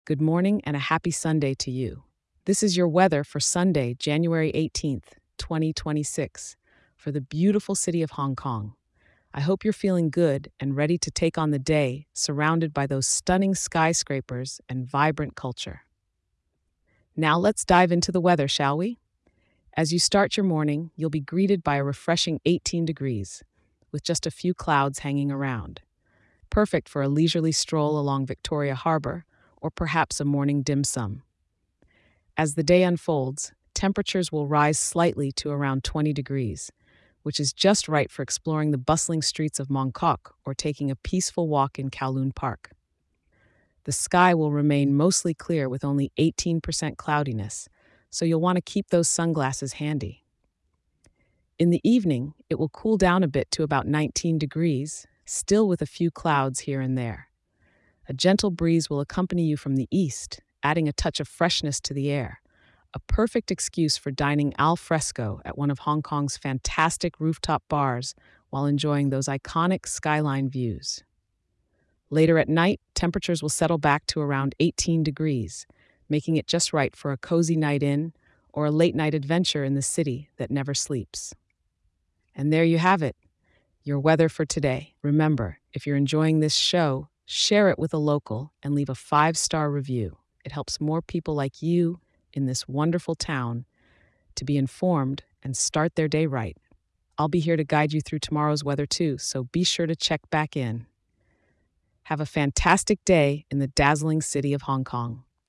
Good morning and a happy Sunday to you. This is your weather for Sunday, January 18th, 2026, for the beautiful city of Hong Kong. I hope you're feeling good and ready to take on the day, surrounded by those stunning skyscrapers and vibrant culture. Now let's dive into the weather, shall we? As you start your morning, you'll be greeted by a refreshing 18 degrees, with just a few clouds hanging around. Perfect for a leisurely stroll along Victoria Harbor or perhaps a morning dim sum. As the day unfolds, temperatures will rise slightly to around 20 degrees, which is just right for exploring the bustling streets of Mongkok or taking a peaceful walk in Kowloon Park. The sky will remain mostly clear with only 18% cloudiness, so you'll want to keep those sunglasses handy. In the evening, it will cool down a bit to about 19 degrees, still with a few clouds here and there. A gentle breeze will accompany you from the east, adding a touch of freshness to the air. A perfect excuse for dining al fresco at one of Hong Kong's fantastic rooftop bars while enjoying those iconic skyline views. Later at night, temperatures will settle back to around 18 degrees, making it just right for a cozy night in or a late night adventure in the city that never sleeps. And there you have it, your weather for today. Remember, if you're enjoying this show, share it with a local and leave a 5-star review. It helps more people like you in this wonderful town to be informed and start their day right. I'll be here to guide you through tomorrow's weather too, so be sure to check back in. Have a fantastic day in the dazzling city of Hong Kong.